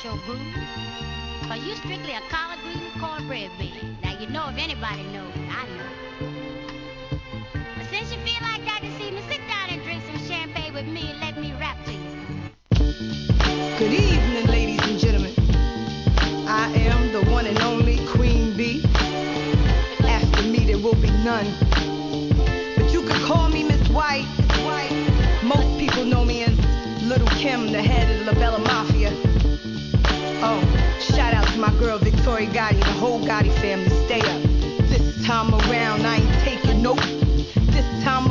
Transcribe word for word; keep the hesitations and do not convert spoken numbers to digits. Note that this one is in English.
about your groove. Cause you strictly a collard green cornbread baby. Now you know if anybody knows, I know. But since you feel like that this evening, sit down and drink some champagne with me and let me rap to you. Good evening.